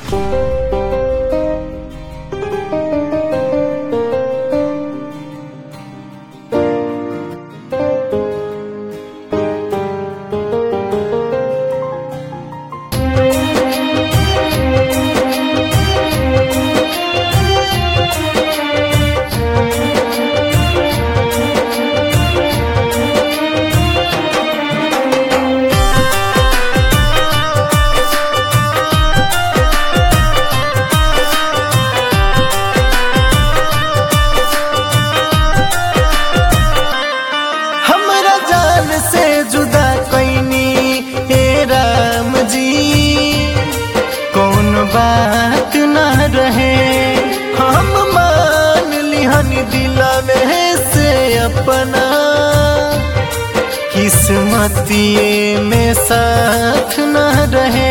बात न रहे हम मान लिहन दिलवे से अपना किस्मतिए में साथ न रहे।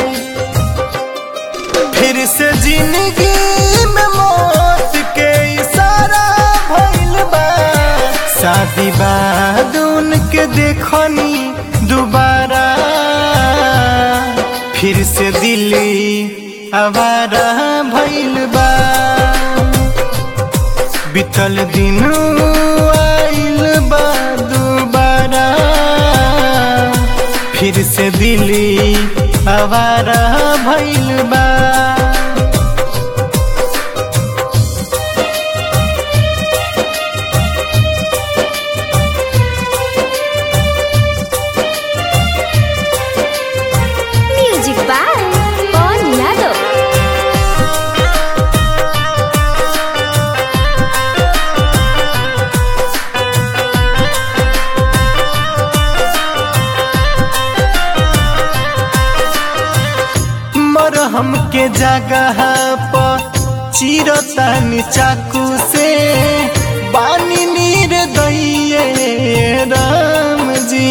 फिर से जिंदगी में मौत के इशारा भइल बा। शादी बाद उनके देखनी दोबारा फिर से दिल्ली आवारा भइल बा। बीतल दिन आइल बा दोबारा फिर से दिल्ली आवारा भइल बा। हमके जगह पर चिरतानी चाकू से बानी नीर दैये राम जी।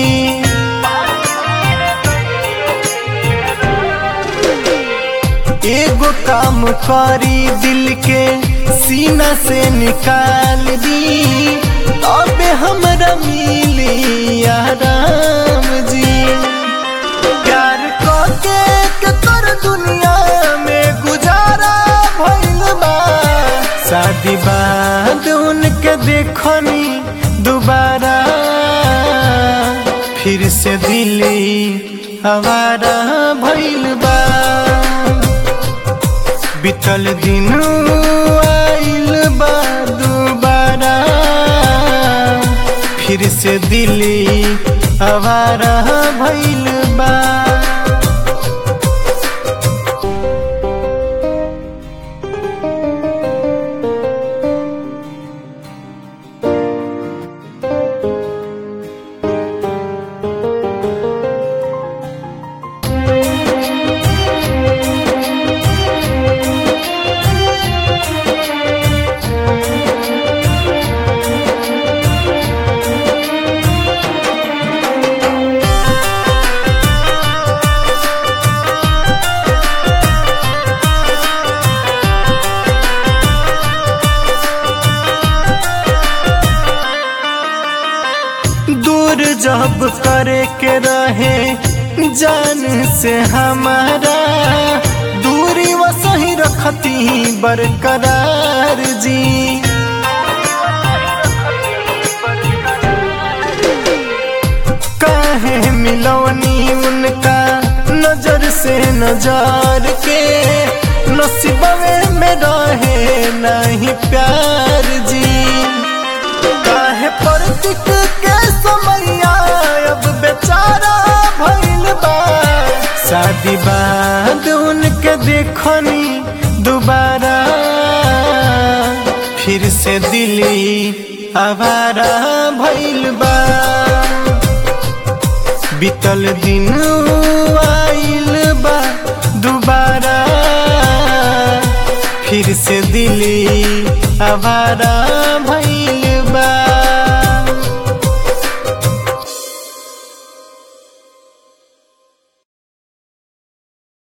एगो काम करी दिल के सीना से निकाल दी तबे हमरा मिली राम जी। प्यार करके तोर दुनिया में गुजारा भइल बा। शादी बाद उनके देखनी दोबारा फिर से दिल्ली आवारा भइल बा। बीतल दिन आइल बा दोबारा फिर से दिल्ली आवारा भइल बा। दूर जब करे के रहे जान से हमारा दूरी वो सही रखती बरकरार जी। काहे मिलवनी उनका नजर से नजार के नसीबे में रहे नहीं प्यार जी। काहे प्रतीक के समैया अब बेचारा भइल बा। शादी बाद उनके देखनी दोबारा फिर से दिल्ली आवारा भइल बा। बीतल दिन आइल बा दोबारा फिर से दिल्ली आवारा भइल